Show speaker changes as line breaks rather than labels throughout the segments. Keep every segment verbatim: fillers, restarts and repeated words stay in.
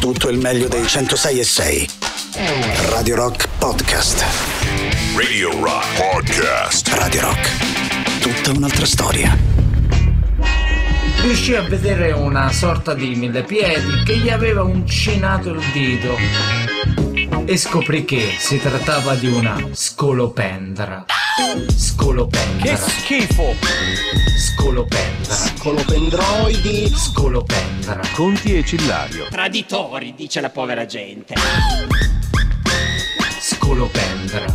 tutto il meglio dei centosei e sei. Radio Rock Podcast.
Radio Rock Podcast.
Radio Rock. Tutta un'altra storia.
Riuscì a vedere una sorta di millepiedi che gli aveva uncinato il dito e scoprì che si trattava di una scolopendra. Scolopendra.
Che schifo!
Scolopendra.
Scolopendroidi.
Scolopendra.
Conti e Cillario.
Traditori, dice la povera gente.
Scolopendra.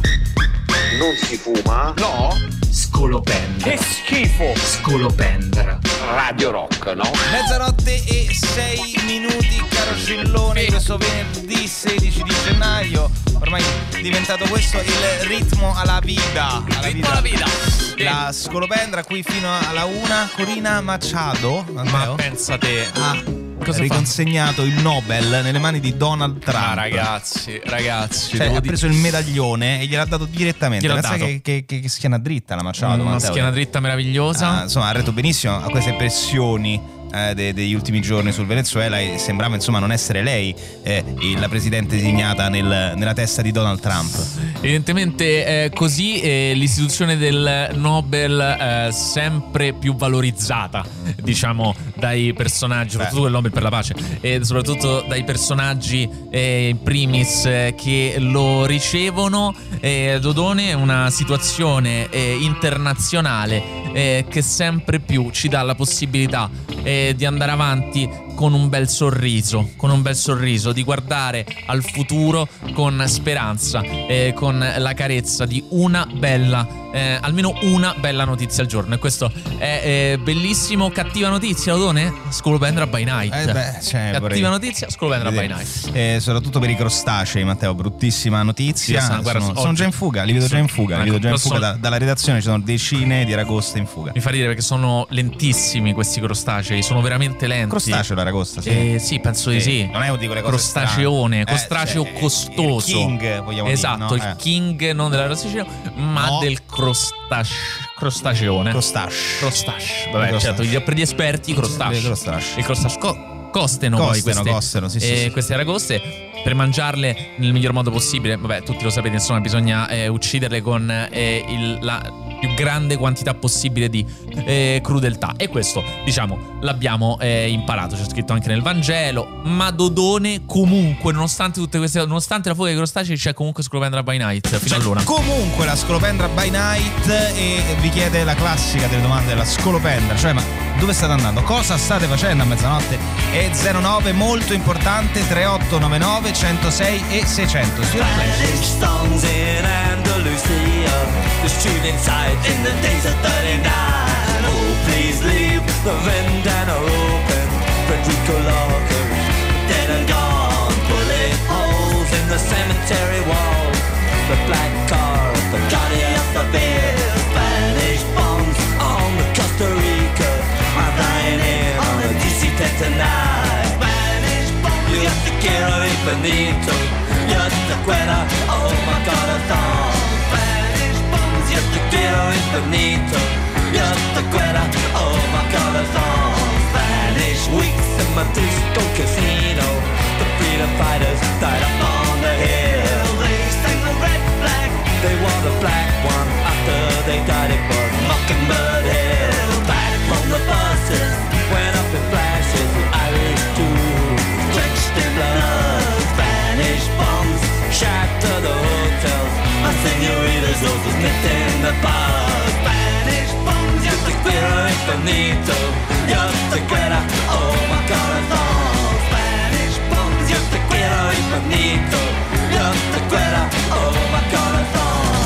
Non si fuma?
No?
Scolopendra.
Che schifo!
Scolopendra.
Radio Rock, no?
Mezzanotte e sei minuti, caro Cillone, questo venerdì sedici di gennaio. Ormai è diventato questo il ritmo alla vita. Alla
Ritmo alla vita.
La Scolopendra qui fino alla una. Corina Machado,
Ma pensa te.
ha
Cosa
riconsegnato il Nobel nelle mani di Donald Trump.
Ah, ragazzi, ragazzi.
Cioè,
devo
ha
dire-
preso il medaglione e gliel'ha dato direttamente.
Gliel'ha
Pensa
dato.
che, che, che, che schiena dritta la Machado.
Una
Matteo.
schiena dritta meravigliosa.
Ah, insomma, ha retto benissimo a queste pressioni eh, de- degli ultimi giorni sul Venezuela e sembrava insomma non essere lei eh, la presidente designata nel- nella testa di Donald Trump.
Evidentemente è così, e l'istituzione del Nobel eh, sempre più valorizzata, diciamo, dai personaggi, soprattutto il Nobel per la pace, e soprattutto dai personaggi eh, in primis eh, che lo ricevono. Eh, Dodone è una situazione eh, internazionale eh, che sempre più ci dà la possibilità eh, di andare avanti con un bel sorriso, con un bel sorriso, di guardare al futuro con speranza, eh, con la carezza di una bella, eh, almeno una bella notizia al giorno. E questo è eh, bellissimo. Cattiva notizia, Odone? Scolopendra by night.
Eh beh, cioè,
Cattiva
vorrei
notizia, Scolopendra by
vedere.
night.
Eh, soprattutto per i crostacei, Matteo, bruttissima notizia.
Sì, sono- guarda,
sono,
oggi-
sono già in fuga, li vedo già in fuga, li
Ecco,
vedo già in
però
fuga
sono-
da- dalla redazione, ci sono decine di aragoste in fuga.
Mi fa ridere perché sono lentissimi questi crostacei, sono veramente lenti.
Crostaceo l'aragosta, sì.
Eh, sì, penso di sì.
Non è di quelle cose
Crostaceone,
strane.
crostaceo
Eh, cioè,
costoso.
il king, vogliamo
esatto,
dire, no?
il
Eh.
king non della crostaceo, ma
No.
del crostace, crostaceone.
Crostace.
Crostace. Vabbè,
Crostace.
certo, gli- per gli esperti crostace.
Il crostace.
Il crostace co- costeno poi
Costeno,
queste,
costeno, sì, sì,
eh,
sì.
queste aragoste. Per mangiarle nel miglior modo possibile, vabbè, tutti lo sapete, insomma, bisogna eh, ucciderle con eh, il, la più grande quantità possibile di eh, crudeltà. E questo, diciamo, l'abbiamo eh, imparato. C'è scritto anche nel Vangelo. Ma Dodone, comunque, nonostante tutte queste, nonostante la fuga dei crostacei, c'è comunque Scolopendra by night fino
C'è
all'una.
comunque la Scolopendra by night e vi chiede la classica delle domande della Scolopendra, cioè ma dove state andando? Cosa state facendo a mezzanotte? E zero nove molto importante tre otto nove nove uno zero sei e seicento. Signor Flash.
Songs in Andalusia, the shooting sight in the days of thirty-nine. Oh, please leave the vendana open. Federico Locker, dead and gone. Bullet holes in the cemetery wall. The black car, the Guardian of the beer. Spanish bombs on the Costa Rica. I'm flying in on a D C ten tonight. Spanish bombs, yo te quiero infinito. Yo te quiero, oh my corazón. Spanish bombs, yo te quiero infinito. Yo te quiero, oh my corazón. Spanish weeks in my disco casino. The freedom fighters died up on the hill. They sang the red flag. They wore the black one after they died. It was Mockingbird Hill. Back from the buses, went up in flashes. The Irish too, drenched in blood. Spanish bombs shattered the hotels. My senoritas, those was nipped in the bud. Spanish bombs, yo te quiero infinito. Yo te quiero, oh my corazón. Spanish bombs, yo te quiero infinito. Yo te quiero, oh my corazón.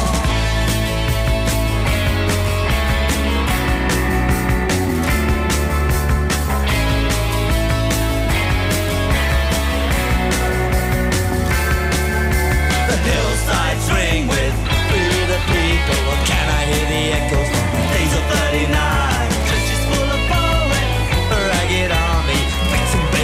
The hillsides ring with Free the People. Or can I hear the echoes from days of thirty-nine? Churches full of poets, a ragged army, beats and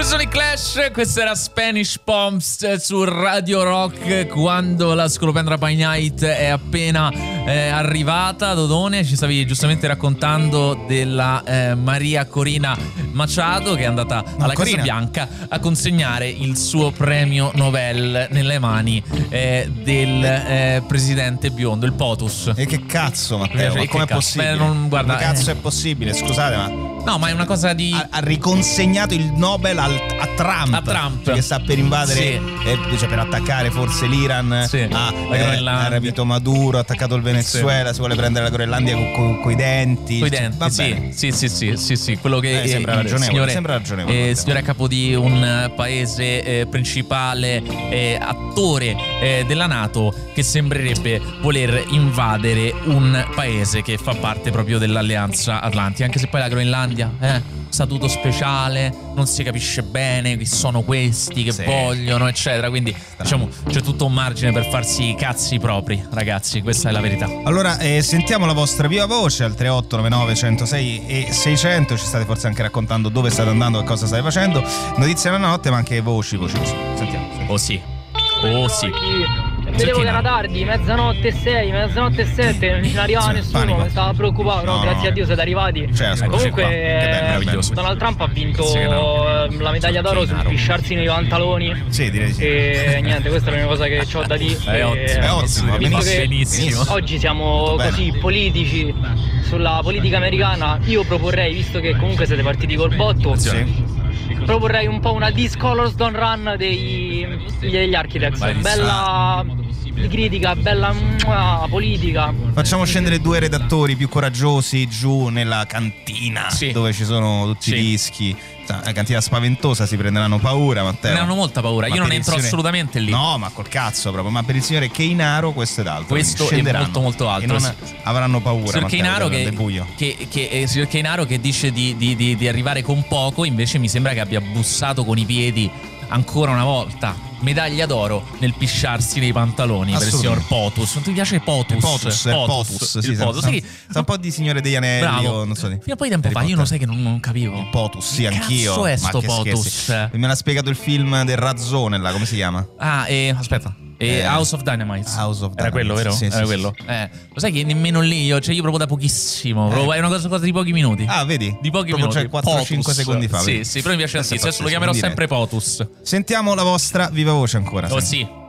Questo sono i Clash, questa era Spanish Pumps su Radio Rock, quando la Scolopendra by Night è appena eh, arrivata. Dodone, ci stavi giustamente raccontando della eh, Maria Corina Machado, che è andata no, alla Corina. Casa Bianca a consegnare il suo premio Nobel nelle mani eh, del eh, presidente biondo, il POTUS.
E che cazzo, Matteo? Ma com'è possibile?
Beh, non, guarda,
Come cazzo
eh.
è possibile? Scusate, ma
no, ma è una cosa di...
Ha, ha riconsegnato il Nobel al, a Trump,
a Trump,
che sta per invadere,
sì.
eh, cioè per attaccare forse l'Iran,
sì.
ah, eh, ha rapito Maduro, ha attaccato il Venezuela, sì. Si vuole prendere la Groenlandia con co, co i denti.
Coi denti,
cioè,
sì, sì, sì, sì, sì, sì, quello che
eh, sembra,
eh,
ragionevole,
signore,
sembra ragionevole.
Eh, signore a capo di un paese eh, principale, eh, attore eh, della NATO, che sembrerebbe voler invadere un paese che fa parte proprio dell'Alleanza Atlantica, anche se poi la Groenlandia, eh, statuto speciale, non si capisce bene chi sono questi che sì. vogliono, eccetera. Quindi diciamo c'è tutto un margine per farsi i cazzi propri, ragazzi, questa è la verità.
Allora eh, sentiamo la vostra viva voce al tre otto nove nove uno zero sei e seicento. Ci state forse anche raccontando dove state andando e cosa state facendo. Notizie della notte, ma anche voci, voci, voci. Sentiamo, sentiamo.
Oh sì, oh sì.
Vedevo che era tardi, mezzanotte e sei, mezzanotte e sette, non ci arrivava sì, nessuno, panico. Mi stava preoccupato, no, no, grazie no. a Dio siete arrivati.
Cioè,
comunque
eh,
Donald Trump ha vinto no. la medaglia d'oro sul pisciarsi nei pantaloni.
Sì, direi di sì.
E niente, questa è l'unica cosa che ho da dire.
È ottimo, è ottimo, benissimo.
Oggi siamo così politici sulla politica americana, io proporrei, visto che comunque siete partiti col botto, sì. proporrei un po' una This Colors Don't Run dei, degli Architects. Vai, bella di critica, bella mua, politica.
Facciamo scendere due redattori più coraggiosi giù nella cantina, sì. dove ci sono tutti sì. i dischi. La cantina spaventosa, si prenderanno paura, Matteo.
Prenderanno molta paura. Ma io non entro signore... assolutamente lì.
No, ma col cazzo proprio. Ma per il signore Keinaro questo ed altro.
Questo è molto molto altro.
E non avranno paura.
Signor Keinaro che, che, che, eh, signor Keinaro che dice di, di, di, di arrivare con poco, invece mi sembra che abbia bussato con i piedi ancora una volta. Medaglia d'oro nel pisciarsi nei pantaloni per il signor Potus. Non ti piace Potus?
Potus, Potus, Potus, sì,
il Potus.
Sa, sì. sa un po' di Signore degli Anelli.
Bravo.
Non so di...
Fino a poi tempo fa io non sai che non, non capivo.
Potus, sì, anch'io.
Cazzo è sto
Ma
Potus?
Me l'ha spiegato il film del Razzone là, come si chiama?
Ah, e aspetta. E
eh,
House of Dynamite.
House of Dynamite.
Era quello, vero?
Sì,
Era
sì,
quello.
Sì.
Eh, lo sai che nemmeno lì io, cioè io proprio da pochissimo. Eh. Proprio, è una cosa, cosa di pochi minuti.
Ah, vedi?
Di pochi
proprio
minuti.
Cioè quattro cinque secondi fa.
Sì,
vedi?
sì, però mi piace tantissimo. Adesso lo chiamerò sempre Potus.
Sentiamo la vostra viva voce ancora.
Oh
sì.
sì.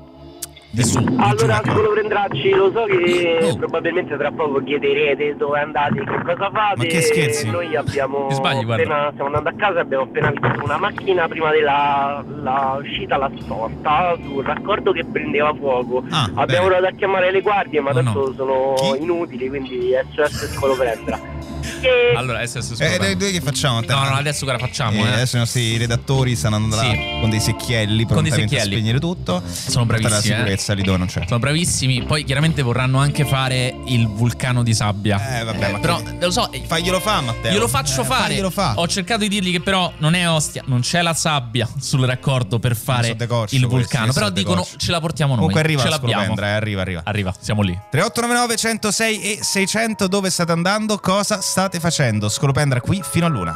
Su,
allora, Scoloprendracci, lo so che oh. probabilmente tra poco chiederete dove andate, che cosa fate.
Ma che scherzi?
Noi abbiamo
sbagli,
appena, stiamo andando a casa, abbiamo appena visto una macchina prima della la uscita alla storta sul raccordo che prendeva fuoco. Ah, abbiamo provato a chiamare le guardie, ma
oh,
tanto
no.
sono
Chi?
inutili, quindi S O S Scolopendra.
E...
Allora, S O S
Scolopendra. Eh, noi che facciamo?
No, no, adesso cosa facciamo?
Eh,
eh?
Adesso i nostri redattori stanno andando
sì.
là con dei secchielli prontamente a spegnere tutto.
Sono bravissimi.
La sicurezza
eh?
lì dove non c'è.
Sono bravissimi. Poi chiaramente vorranno anche fare il vulcano di sabbia.
Eh vabbè,
eh,
ma
però
che...
lo so,
faglielo fa, Matteo.
Glielo faccio
eh,
fare.
Fa.
Ho cercato di dirgli che però non è Ostia, non c'è la sabbia sul raccordo per fare
decorcio,
il vulcano. Però dicono
decorcio.
ce la portiamo noi.
Comunque arriva
ce
la
l'abbiamo.
Eh, arriva, arriva.
Arriva, siamo lì.
tre otto nove nove uno zero sei e seicento, dove state andando? Cosa state facendo? Scolopendra qui fino all'una.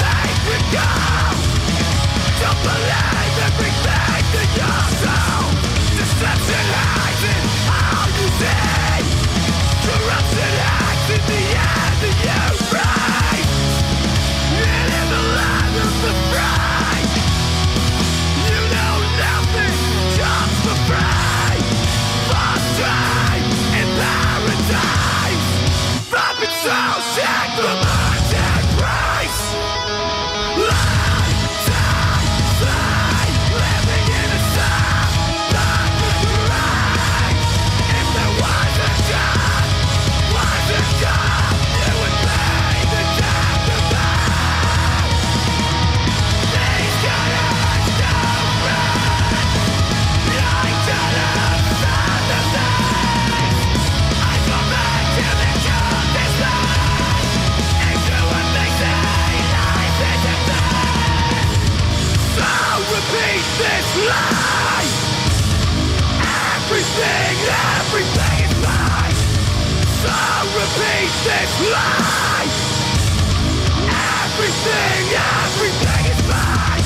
Believe everything that you sound. this lie. Everything, everything is mine. So repeat this lie. Everything, everything is mine.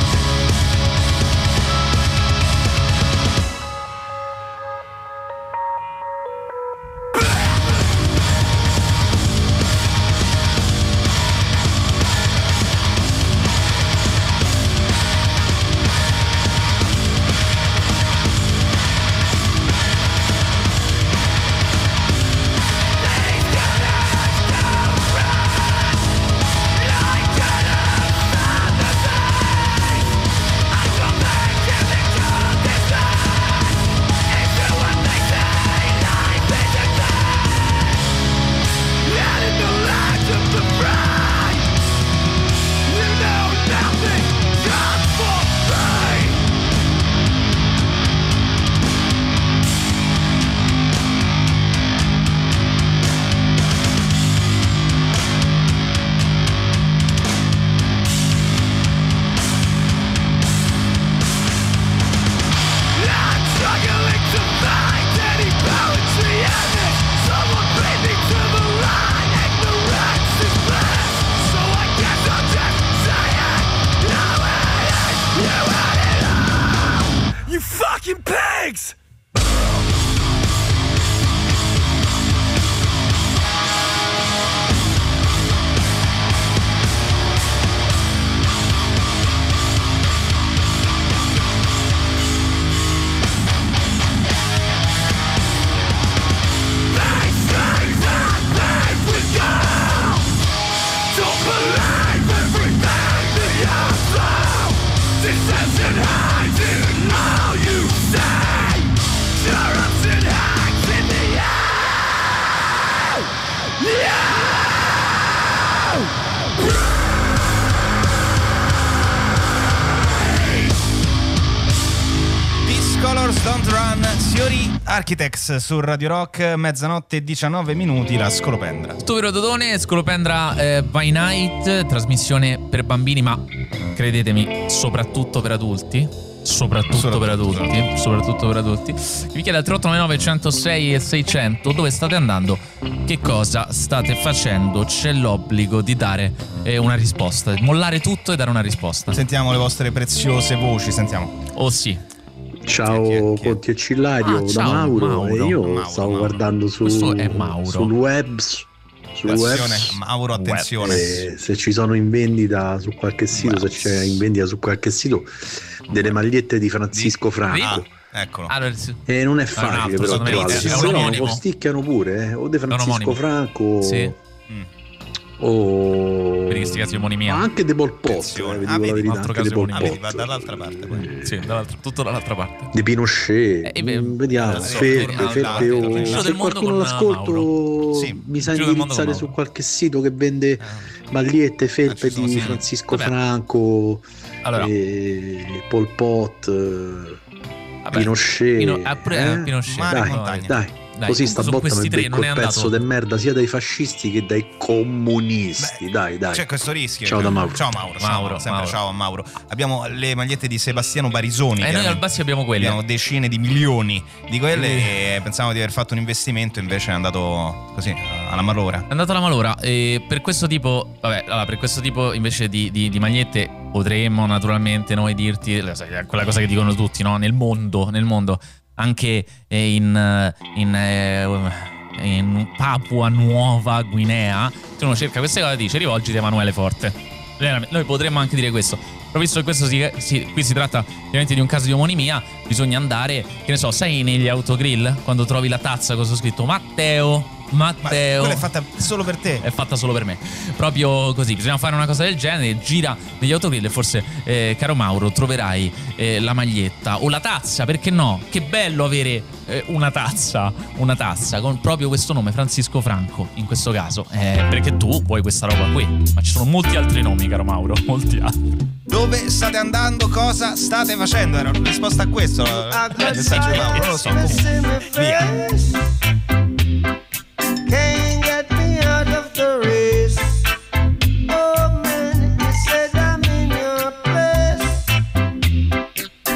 Architects su Radio Rock, mezzanotte e diciannove minuti, la Scolopendra.
Stuvero Dodone, Scolopendra eh, by Night, trasmissione per bambini, ma credetemi, soprattutto per adulti. Soprattutto, soprattutto per adulti, esatto. soprattutto per adulti. Vi chiede al tre otto nove nove centosei e seicento dove state andando, che cosa state facendo. C'è l'obbligo di dare eh, una risposta, mollare tutto e dare una risposta.
Sentiamo le vostre preziose voci, sentiamo.
Oh sì.
Ciao Conti e Cillario, ah, da ciao, Mauro.
Mauro.
E io
Mauro,
stavo
Mauro.
guardando su, sul web. Sul web.
Mauro, attenzione.
Eh, se ci sono in vendita su qualche sito, web. se c'è in vendita su qualche sito delle magliette di Francisco Franco.
Ah, eccolo.
Allora,
e non è facile, però trovarle. Se no, posticchiano pure, eh. o di Francisco Franco. Sì. Mm. O
per questi casi omonimia,
ma anche De Pol Pot, eh, vi
ah,
dico la verità, anche De Pol
Pot, va dall'altra parte poi.
Sì, dall'altra, tutto dall'altra parte.
Di Pinochet, eh, beh, vediamo, Felpe, Felpe o se qualcuno l'ascolto sì, mi sa indirizzare su qualche sito che vende magliette, felpe ah, di Francisco Vabbè. Franco, allora. e Pol Pot, Vabbè. Pinochet,
Pino, ah, pure, eh? Pinochet.
Dai,
no,
dai, dai. Dai, così sta botta mi becco il pezzo di merda sia dai fascisti che dai comunisti. Beh, dai, dai.
C'è questo rischio.
Ciao da Mauro.
Ciao Mauro.
Mauro,
Mauro sempre
Mauro.
Ciao a Mauro. Abbiamo le magliette di Sebastiano Barisoni.
E eh, noi al Bassi abbiamo quelle.
Abbiamo decine di milioni di quelle mm. e pensavamo di aver fatto un investimento, invece è andato così alla malora.
È andato alla malora. E per questo tipo, vabbè, allora, per questo tipo invece di, di, di magliette potremmo naturalmente noi dirti quella cosa che dicono tutti, no? Nel mondo, nel mondo. Anche in, in, in Papua Nuova Guinea, se uno cerca queste cose dice rivolgiti a Emanuele Forte. Noi potremmo anche dire questo, però visto che questo si, si, qui si tratta ovviamente di un caso di omonimia, bisogna andare, che ne so, sai negli autogrill quando trovi la tazza con scritto Matteo Matteo,
ma quella è fatta solo per te.
È fatta solo per me. Proprio così, bisogna fare una cosa del genere. Gira negli autogrill e forse, eh, caro Mauro, troverai eh, la maglietta o la tazza, perché no? Che bello avere eh, una tazza, una tazza con proprio questo nome, Francisco Franco, in questo caso, eh, perché tu vuoi questa roba qui. Ma ci sono molti altri nomi, caro Mauro, molti altri.
Dove state andando? Cosa state facendo? Era una risposta a questo. Il messaggio di Mauro, non lo so. Comunque. Via.
Can't get me out of the race. Oh man, you said I'm in your place.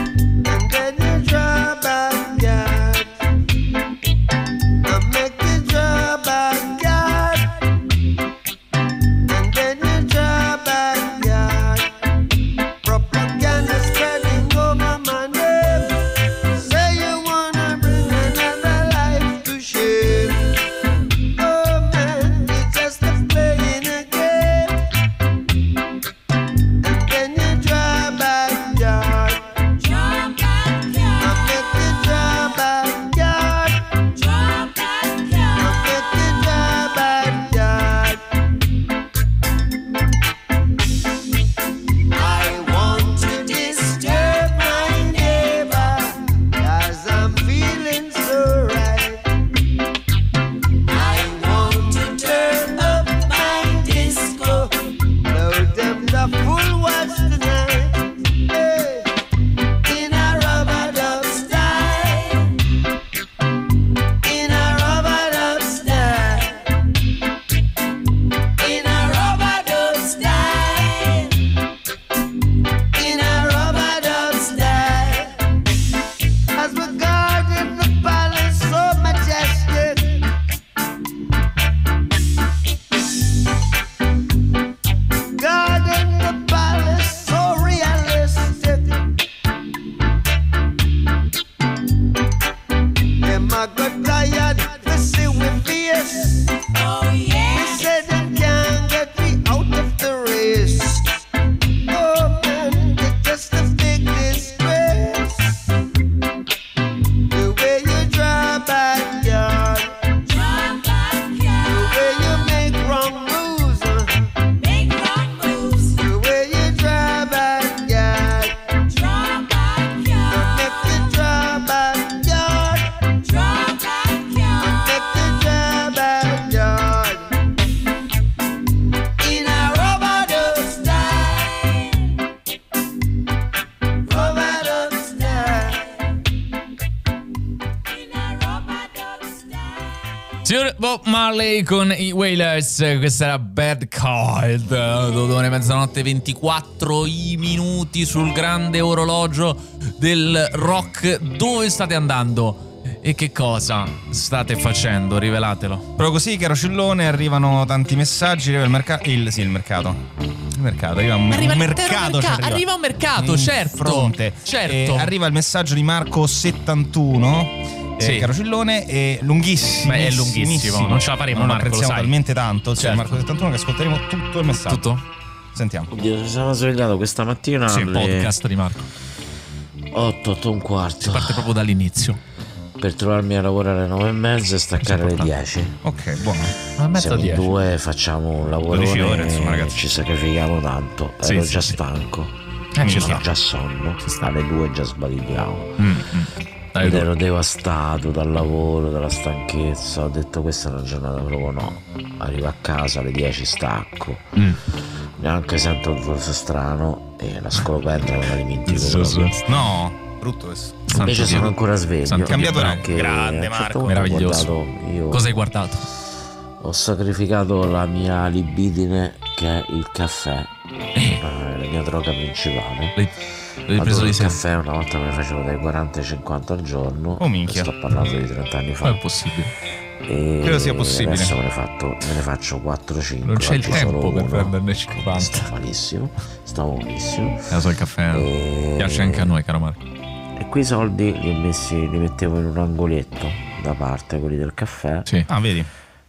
Signor Bob Marley con i Wailers, questa era Bad Cold. Dodone, mezzanotte ventiquattro i minuti sul grande orologio del rock. Dove state andando? E che cosa state facendo? Rivelatelo.
Proprio così, caro Cillone, arrivano tanti messaggi. Arriva il mercato. Il, sì, il mercato. Il mercato, arriva un,
arriva
un mercato.
merca-
arriva.
arriva un mercato,
in
certo.
Fronte.
Certo.
E arriva il messaggio di Marco settantuno.
Sì.
Eh, caro Cillone, è lunghissimo.
Beh, è lunghissimo, non ce la faremo,
non
Marco,
lo apprezziamo
lo sai.
talmente tanto.
Certo.
C'è Marco settantuno che ascolteremo tutto il messaggio.
Tutto?
Sentiamo.
Oddio, mi sono svegliato questa mattina.
Sì,
alle
podcast di Marco.
otto, otto e un quarto.
Si parte proprio dall'inizio.
Per trovarmi a lavorare alle nove e mezza e staccare alle dieci.
Ok, buono.
A mezza
Siamo in
dieci.
due, facciamo un lavoro
dodici ore, insomma, ragazzi.
ci sacrifichiamo tanto.
Sì,
Ero
sì,
già
sì.
stanco.
Eh, ci
ho
sta.
già sonno. Alle due già sbadigliamo.
Mm, mm. Dai,
Ed
tu.
ero devastato dal lavoro, dalla stanchezza. Ho detto questa è una giornata proprio no. Arrivo a casa alle dieci, stacco.
Mm.
Neanche sento un voce strano e la scolopendra me la dimentico proprio.
No, brutto questo.
Invece sono ancora sveglio.
Santo
Cambiato
Dio,
anche. Grande Marco.
Meraviglioso.
Io
Cosa hai guardato?
ho sacrificato la mia libidine, che è il caffè.
Eh.
È la mia droga principale.
L'hai, l'hai preso
Adoro
di
il
sé?
caffè, una volta me ne facevo dai quaranta ai cinquanta al giorno.
Oh, minchia.
Sto parlando di trenta anni fa.
Non è possibile.
E
Credo sia possibile.
adesso me ne, fatto, me ne faccio quattro cinque.
Non c'è il
oggi
tempo
solo
per
uno.
prenderne cinquanta.
Sto malissimo. Stavo malissimo.
Eh, so, il caffè
E-
piace anche a noi, caro Marco.
E quei soldi li ho messi, li mettevo in un angoletto da parte, quelli del caffè.
Sì.
Ah, vedi?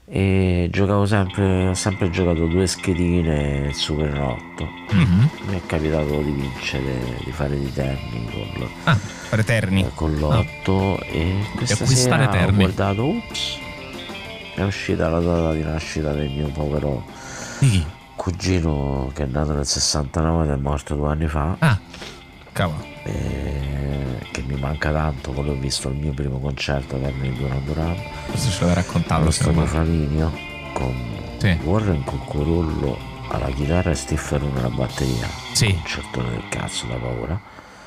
E giocavo sempre, ho sempre giocato due schedine il Superenalotto.
Mhm.
Mi è capitato di vincere, di fare dei terni con,
Ah,
Fare terni.
eh, con l'otto. E questa
acquistare
sera
terni.
ho guardato, ups, è uscita la data di nascita del mio povero
di chi?
cugino che è nato nel sessantanove ed è morto due anni fa.
Ah,
Cavolo.
E che mi manca tanto. Quello ho visto il mio primo concerto che è nel Duran Duran
questo ce l'aveva raccontato.
allo
signor
Stadio
Marco.
Flaminio con
Sì.
Warren Cucurullo alla chitarra e Stefano nella batteria.
Sì.
Un certone del cazzo da paura.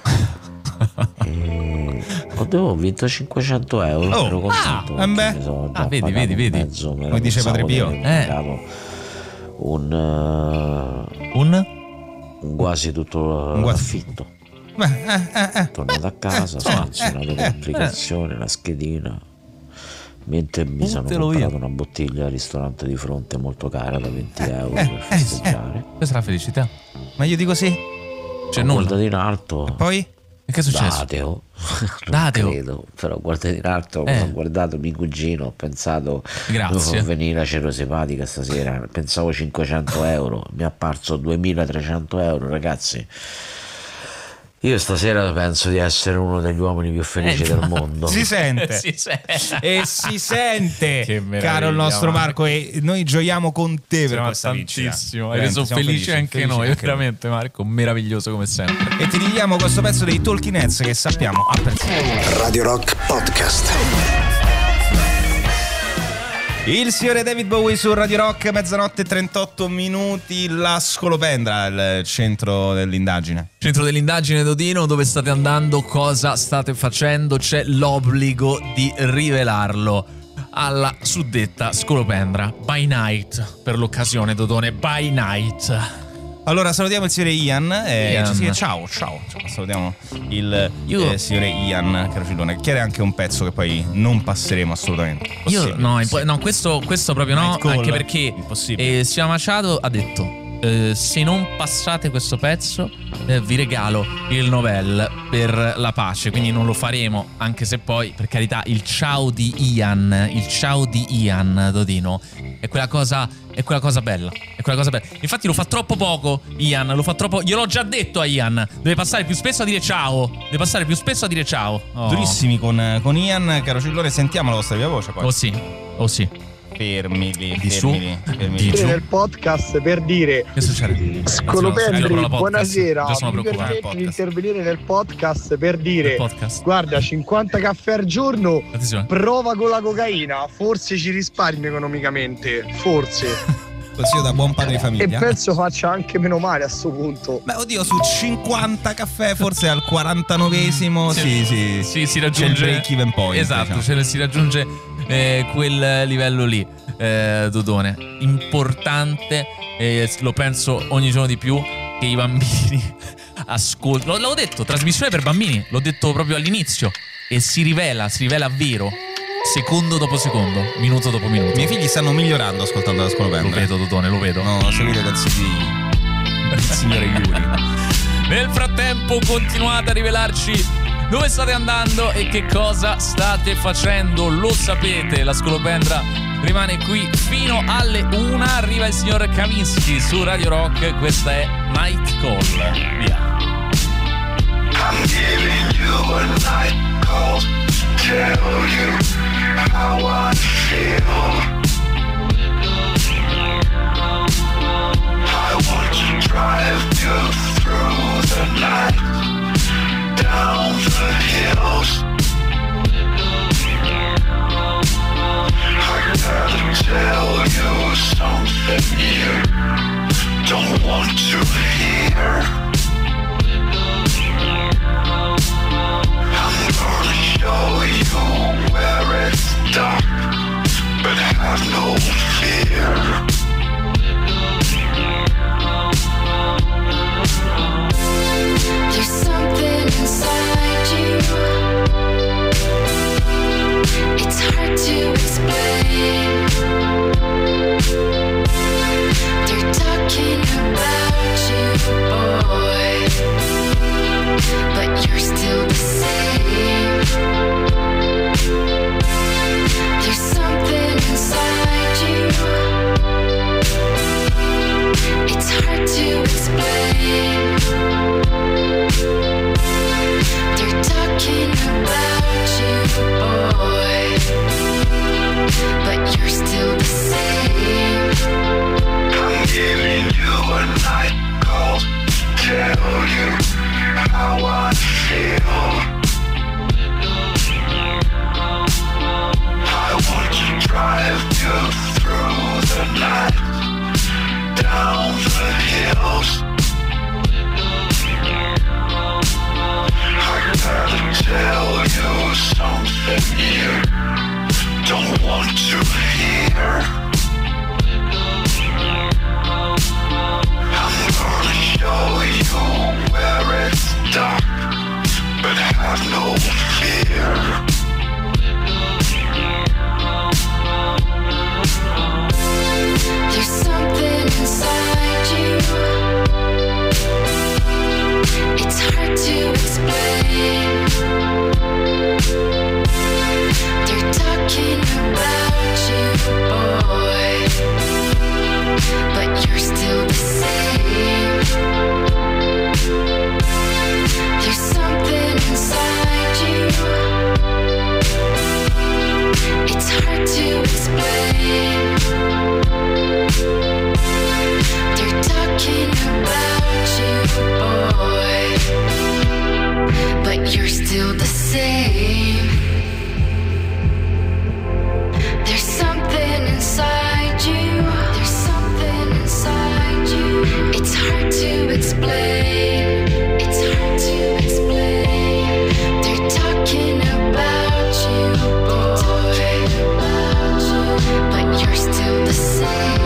E ho vinto cinquecento euro.
Oh,
ero contento
ah,
perché
beh.
mi sono
Ah,
già
vedi,
pagato
vedi,
un
vedi.
mezzo, me la
Come dice
pensavo
Padre Pio.
di aver
Eh.
pagato un, eh,
Un?
un quasi tutto
Un quasi.
l'affitto.
Beh, eh, eh, eh.
Tornato a casa, ho selezionato l'applicazione, la schedina. Mentre mi sono
Buttalo
comprato
via.
una bottiglia al ristorante di fronte molto cara da venti euro
eh,
per
eh,
festeggiare.
Questa è la felicità.
Ma io dico sì.
C'è
Ho
nulla.
guardato in alto.
Poi?
E che è successo?
Dateo. Non
Dateo.
credo, però ho guardato in alto,
Eh.
ho guardato mio cugino, ho pensato
Grazie.
devo venire la cerosepatica stasera, pensavo cinquecento euro, mi è apparso duemilatrecento euro, ragazzi. Io stasera penso di essere uno degli uomini più felici
Eh,
del mondo.
Si sente.
Si sente.
E si sente,
Che meraviglia,
caro il nostro
Marco.
Marco, e noi gioiamo con te per
Siamo
questa vincita.
tantissimo. Hai
Veramente,
reso
siamo
felici anche
felici
noi,
anche
veramente Marco, meraviglioso come sempre.
E ti diamo questo pezzo dei Talking Heads che sappiamo apprezzare.
Radio Rock Podcast.
Il signore David Bowie su Radio Rock, mezzanotte e trentotto minuti, la Scolopendra, il centro dell'indagine.
Centro dell'indagine Dodino, dove state andando, cosa state facendo, c'è l'obbligo di rivelarlo alla suddetta Scolopendra by night, per l'occasione Dodone, by night.
Allora salutiamo il signore Ian, eh,
Ian.
ci si- ciao, ciao, ciao, salutiamo il
Io-
eh, signore Ian Carocillone, che chiede anche un pezzo che poi non passeremo assolutamente.
Io
Possibile,
no,
sì.
impo- no questo, questo proprio no,
Night Call.
anche perché
Impossibile.
eh, Signor Machado ha detto eh, se non passate questo pezzo eh, vi regalo il Nobel per la pace, quindi non lo faremo, anche se poi per carità il ciao di Ian, il ciao di Ian Dodino è quella cosa, è quella cosa bella, è quella cosa bella. Infatti lo fa troppo poco Ian, lo fa troppo, gliel'ho già detto a Ian, deve passare più spesso a dire ciao, deve passare più spesso a dire ciao. Oh.
Durissimi con, con Ian Carocillone, sentiamo la vostra viva voce poi.
Oh sì, oh sì.
Fermi lì,
Di su,
fermi lì, fermi
di
lì.
giù.
Nel podcast per dire
Che succede?
Scolopendri, buonasera,
Già sono
mi
preoccupato.
permetto di intervenire nel podcast per dire
Il podcast.
guarda, cinquanta caffè al giorno,
Attenzione.
prova con la cocaina, forse ci risparmi economicamente, forse,
Consiglio da buon padre di
e
famiglia.
penso faccia anche meno male a sto punto.
Beh, oddio, su cinquanta caffè, forse al quarantanovesimo, sì, sì,
Sì, si
c'è il
raggiunge
break even point.
Esatto,
diciamo.
ce ne si raggiunge eh, quel livello lì, eh, Dodone. Importante, eh, lo penso ogni giorno di più, che i bambini ascoltano. L'avevo detto, trasmissione per bambini, l'ho detto proprio all'inizio, e si rivela, si rivela vero, secondo dopo secondo, minuto dopo minuto.
I miei figli stanno migliorando ascoltando la Scolopendra.
Lo vedo, Dodone, lo vedo.
No, seguite i consigli del signore Yuri.
Nel frattempo continuate a rivelarci dove state andando e che cosa state facendo. Lo sapete, la Scolopendra rimane qui fino alle una. Arriva il signor Kavinsky su Radio Rock. Questa è Night Call. Via.
I'm giving you a night call to tell you how I feel. I want to drive you through the night, down the hills. I gotta tell you something you don't want to hear. I'm gonna show you where it's dark, but have no fear.
There's something inside you. It's hard to explain. They're talking about you, boy, but you're still the same. There's something inside you. It's hard to explain. They're talking about you, boy, but you're still the same.
I'm giving you a night call to tell you how I feel. I want to drive you through the night, down the hills. I gotta tell you something you don't want to hear. I'm gonna show you where it's dark, but have no fear.
There's something inside you. It's hard to explain. They're talking about you, boy, but you're still the same. There's something inside you. It's hard to explain. They're talking about you, boy, but you're still the same. There's something inside you. There's something inside you. It's hard to explain. It's hard to explain. They're talking about you, boy, but you're still the same.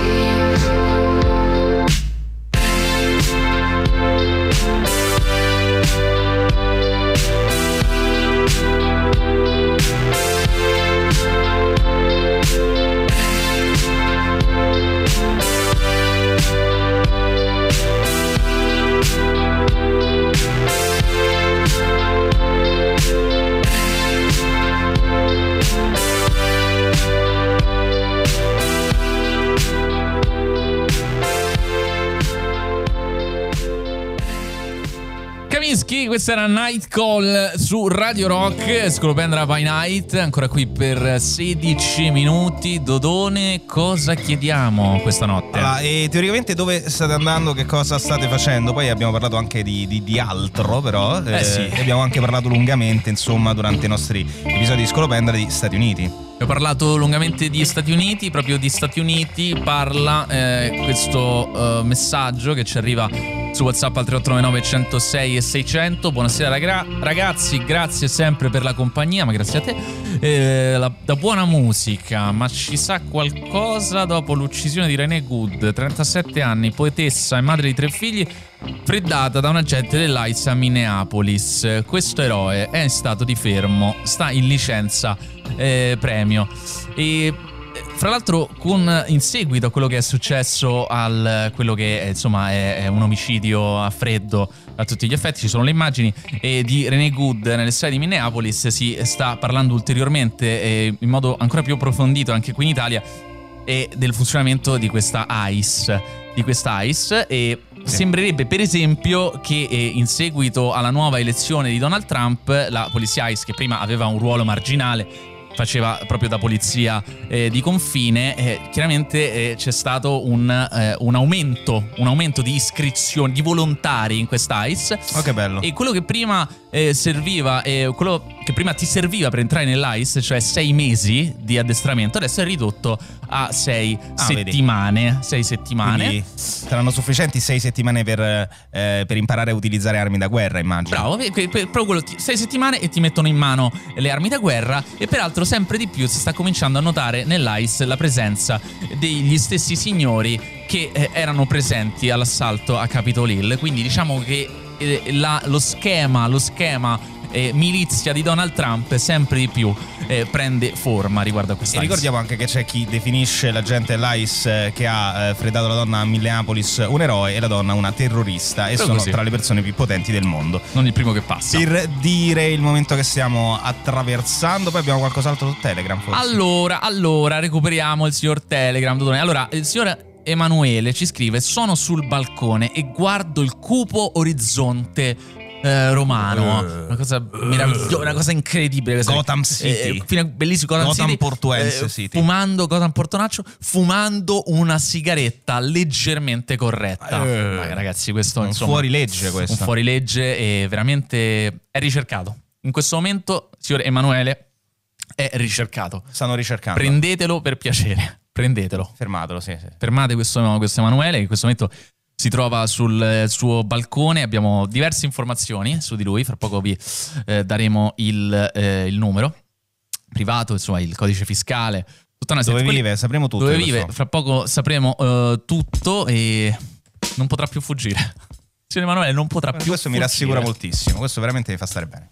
Kavinsky, questa era Night Call su Radio Rock, Scolopendra by Night, ancora qui per sedici minuti. Dodone, cosa chiediamo questa notte?
Allora, e teoricamente dove state andando, che cosa state facendo? Poi abbiamo parlato anche di, di, di altro, però
eh, eh sì.
abbiamo anche parlato lungamente, insomma, durante i nostri episodi di Scolopendra di Stati Uniti.
Ho parlato lungamente di Stati Uniti, proprio di Stati Uniti parla eh, questo eh, messaggio che ci arriva su WhatsApp al tre otto nove nove uno zero sei e seicento. Buonasera ragra- ragazzi, grazie sempre per la compagnia, ma grazie a te. Eh, la, la buona musica, ma ci sa qualcosa dopo l'uccisione di Renee Good, trentasette anni, poetessa e madre di tre figli, freddata da un agente dell'I C E a Minneapolis. Questo eroe è in stato di fermo, sta in licenza eh, premio. E fra l'altro, con, in seguito a quello che è successo al quello che è, insomma è, è un omicidio a freddo a tutti gli effetti, ci sono le immagini e di Renee Good nelle strade di Minneapolis, si sta parlando ulteriormente e in modo ancora più approfondito anche qui in Italia e del funzionamento di questa ICE, di questa ICE e sì. Sembrerebbe per esempio che eh, in seguito alla nuova elezione di Donald Trump la polizia ICE, che prima aveva un ruolo marginale, faceva proprio da polizia eh, di confine, eh, chiaramente eh, c'è stato un, eh, un aumento un aumento di iscrizioni, di volontari in questa ICE.
Oh, che bello.
E quello che prima eh, serviva eh, quello che prima ti serviva per entrare nell'ICE, cioè sei mesi di addestramento, adesso è ridotto a sei
ah,
settimane
vedi.
sei settimane.
Quindi saranno sufficienti sei settimane per, eh, per imparare a utilizzare armi da guerra, immagino.
Bravo, proprio quello, sei settimane e ti mettono in mano le armi da guerra. E peraltro sempre di più si sta cominciando a notare nell'ICE la presenza degli stessi signori che eh, erano presenti all'assalto a Capitol Hill. Quindi diciamo che eh, la, lo schema lo schema eh, milizia di Donald Trump sempre di più eh, prende forma riguardo a questa.
E ricordiamo anche che c'è chi definisce l'agente dell'ICE eh, che ha eh, freddato la donna a Minneapolis un eroe e la donna una terrorista, e
Però
sono
così.
tra le persone più potenti del mondo.
Non il primo che passa.
Per dire il momento che stiamo attraversando, poi abbiamo qualcos'altro su Telegram forse.
Allora, allora recuperiamo il signor Telegram. Allora, il signor Emanuele ci scrive: sono sul balcone e guardo il cupo orizzonte Eh, romano, uh, una cosa meravigliosa, una cosa incredibile.
Gotham City,
eh, bellissimo Gotham,
Gotham
City,
Portuense
eh,
City.
Fumando Gotham Portonaccio, fumando una sigaretta leggermente corretta.
Uh,
Ma ragazzi, questo
un
insomma,
fuorilegge questo.
Un fuorilegge e veramente è ricercato. In questo momento, signor Emanuele, è ricercato.
Stanno ricercando.
Prendetelo per piacere. Prendetelo.
Fermatelo, sì, sì.
Fermate questo, questo Emanuele, che in questo momento si trova sul suo balcone. Abbiamo diverse informazioni su di lui. Fra poco vi eh, daremo il, eh, il numero privato, insomma, il codice fiscale. Tutta una
dove
serie-
vive, sapremo tutto.
Dove vive, fra poco sapremo eh, tutto e non potrà più fuggire. Signor Emanuele non potrà più
questo
fuggire.
mi rassicura moltissimo. Questo veramente mi fa stare bene.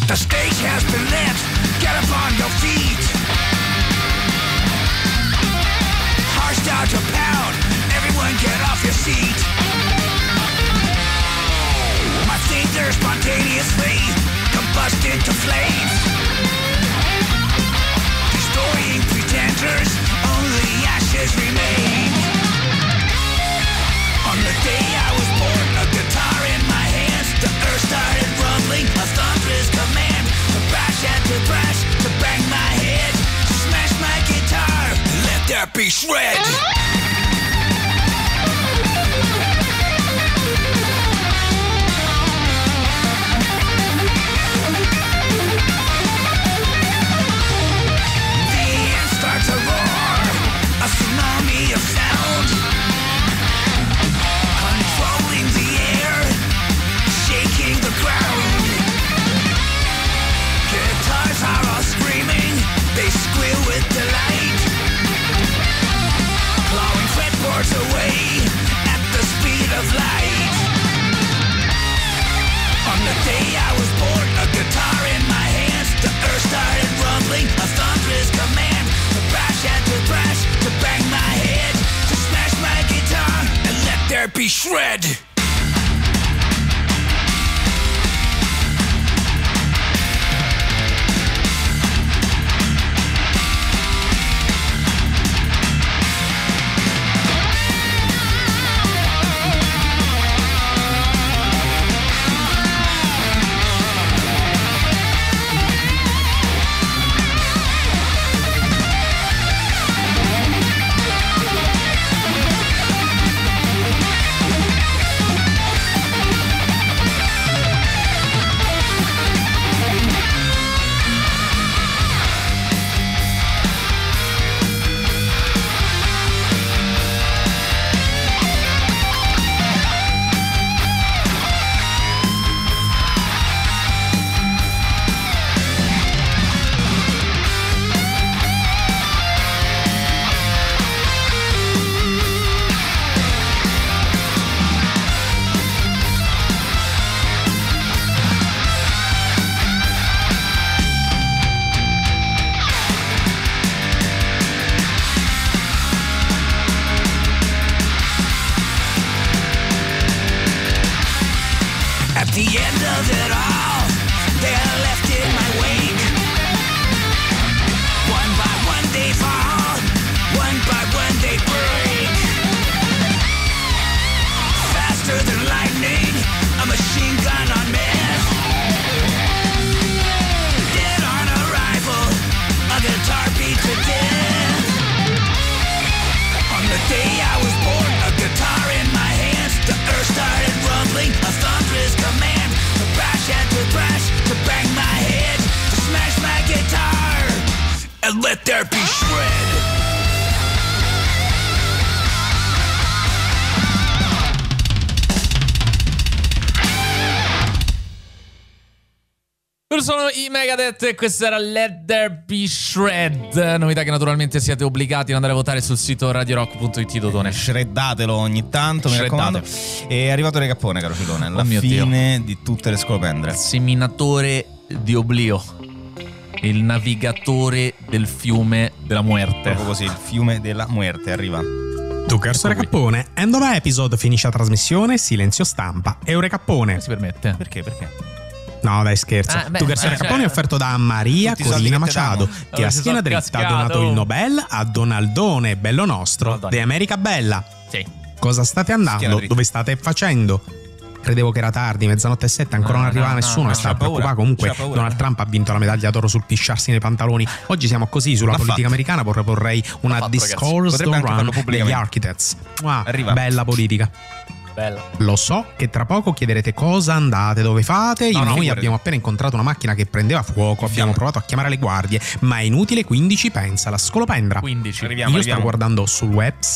The stage has been lit, get up on your feet. Harsh down to pound, everyone get off your seat. My fingers spontaneously combust into flames. Destroying pretenders, only ashes remain. On the day I was born, a guitar in my hands, the earth started rumbling, a thunderous command to bash and to thrash, to bang my head, to smash my guitar, let there be shred. Tsunami of sound, controlling the air, shaking the ground. Guitars are all screaming, they squeal with delight, clawing fretboards away at the speed of light. On the day I was born, a guitar in my hands, the earth started rumbling, a thunderous command to bash and to thrash, to bang my head, to smash my guitar, and let there be shred. Let there be shred.
Sono i Megadeth e questo era Let There Be Shred. Novità che naturalmente siete obbligati ad andare a votare sul sito radio rock punto it, Dodone.
Shreddatelo ogni tanto, mi raccomando. È arrivato il cappone, caro Filone. La
oh
fine
Dio.
di tutte le scolopendre.
Seminatore di oblio, il navigatore del fiume della muerte.
Proprio così, il fiume della muerte arriva.
Ducers Recappone, end of episode, finisce la trasmissione, silenzio stampa. Eurecappone.
Si permette?
Perché? Perché?
No, dai, scherzo.
Ah, beh,
Ducers
eh,
Recappone
cioè,
è offerto da Maria Corina Machado, che, che a schiena dritta ha donato il Nobel a Donaldone, bello nostro,
Donaldone.
De America Bella.
Sì.
Cosa state andando? Dove state facendo? Credevo che era tardi, mezzanotte e sette, ancora
no,
non arriva
no,
nessuno
no,
e
no,
stava preoccupato. Comunque Donald Trump ha vinto la medaglia d'oro sul pisciarsi nei pantaloni. Oggi siamo così sulla
L'ha
politica
fatto.
americana, proporrei una
fatto,
discourse
ragazzi.
don't run
Potrebbe
degli
anche
Architects. Wow,
Arriva.
bella politica.
Bella.
Lo so che tra poco chiederete cosa andate, dove fate.
No, no,
Noi
figurati.
abbiamo appena incontrato una macchina che prendeva fuoco, abbiamo provato a chiamare le guardie, ma è inutile, quindi ci pensa la scolopendra.
quindici.
Arriviamo,
Io
arriviamo.
sto guardando sul webs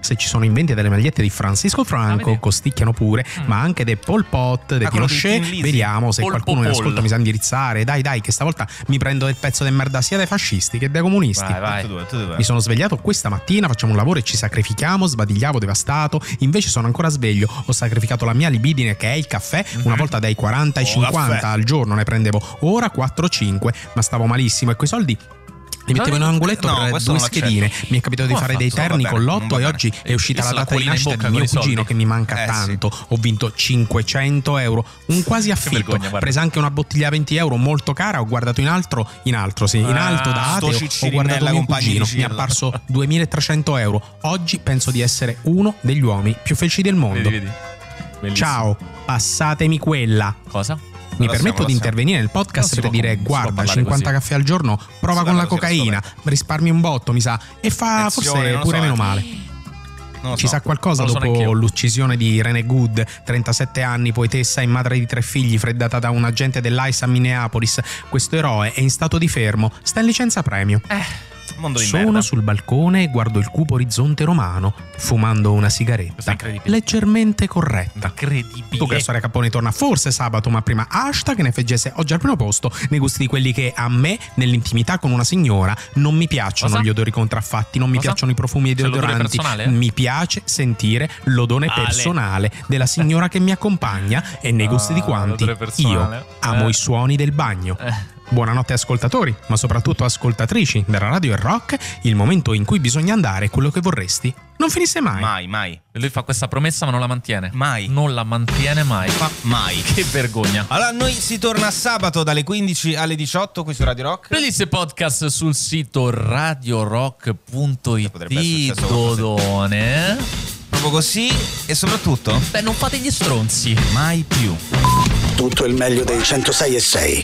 se ci sono in vendita delle magliette di Francisco Franco,
ah,
costicchiano pure, mm. ma anche dei Pol Pot, dei
ah,
Pinochet. Vediamo se
Pol
qualcuno
Popol.
in ascolto mi sa indirizzare. Dai, dai, che stavolta mi prendo del pezzo del merda sia dai fascisti che dai comunisti.
Vai, vai.
Tu due, tu due.
Mi sono svegliato questa mattina, facciamo un lavoro e ci sacrifichiamo, sbadigliavo devastato, invece sono ancora sveglio, ho sacrificato la mia libidine che è il caffè, mm-hmm. una volta dai quaranta ai
oh,
cinquanta
caffè.
al giorno ne prendevo, ora quattro cinque, ma stavo malissimo e quei soldi li mettevo in un angoletto
no,
per due schedine. Mi è capitato
Come
di fare
ha
dei
fatto?
terni
No,
con
vabbè,
l'otto e oggi è uscita
Io
la
so la
data di
collina in
nascita
bocca
di mio
con i
cugino
soldi.
che mi manca
Eh,
tanto. Ho vinto cinquecento euro, un quasi affitto.
vergogna, guarda.
Presa anche una bottiglia a venti euro molto cara. Ho guardato in altro, in altro, sì, in
Ah,
alto da
sto
ateo. Ho
Ciccirinella
guardato mio
compagni di
cugino, mi è
Cirla.
apparso duemilatrecento euro. Oggi penso di essere uno degli uomini più felici del mondo.
Vedi, vedi. Bellissimo.
Ciao, passatemi quella.
Cosa?
Mi
Lo
permetto
siamo,
di
lo
intervenire nel podcast
Non si
per
può-
dire
non si può
guarda,
parlare
cinquanta
così.
caffè al giorno, prova
Si
con la
parla così,
cocaina,
sto
risparmi un botto mi sa, e fa
Attenzione,
forse
non lo
pure
so,
meno
eh.
male.
Non lo
Ci
so.
sa qualcosa
Non lo so
dopo
neanch'io.
l'uccisione di Rene Good, trentasette anni, poetessa e madre di tre figli, freddata da un agente dell'I S A a Minneapolis. Questo eroe è in stato di fermo, sta in licenza premio.
Eh, mondo di
Sono
merda.
sul balcone e guardo il cupo orizzonte romano, fumando una
Questo è
sigaretta,
incredibile.
leggermente corretta.
Incredibile.
Tu che storia Cappone torna forse sabato, ma prima hashtag ne feggese oggi al primo posto nei gusti di quelli che a me, nell'intimità con una signora, non mi piacciono
Cosa?
gli odori contraffatti, non mi
Cosa?
piacciono i profumi
C'è l'odore
deodoranti.
personale?
Mi piace sentire l'odore
Ale.
personale della signora che mi accompagna e nei gusti di
Ah,
quanti
l'odore personale.
io amo
Eh.
i suoni del bagno.
Eh.
Buonanotte ascoltatori, ma soprattutto ascoltatrici della radio e rock, il momento in cui bisogna andare è quello che vorresti non finisse mai.
Mai, mai.
E lui fa questa promessa ma non la mantiene.
Mai.
Non la mantiene mai.
Ma mai.
Che vergogna.
Allora, noi si torna sabato dalle quindici alle diciotto qui su Radio Rock.
Playlist e podcast sul sito radiorock punto it.
Potrebbe essere successo qualcosa.
Dodone.
Proprio così e soprattutto
Beh, non fate gli stronzi.
mai più.
Tutto il meglio dei centosei e sei.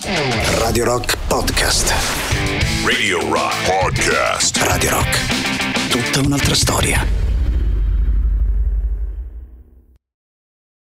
Radio Rock Podcast.
Radio Rock Podcast.
Radio Rock. Tutta un'altra storia.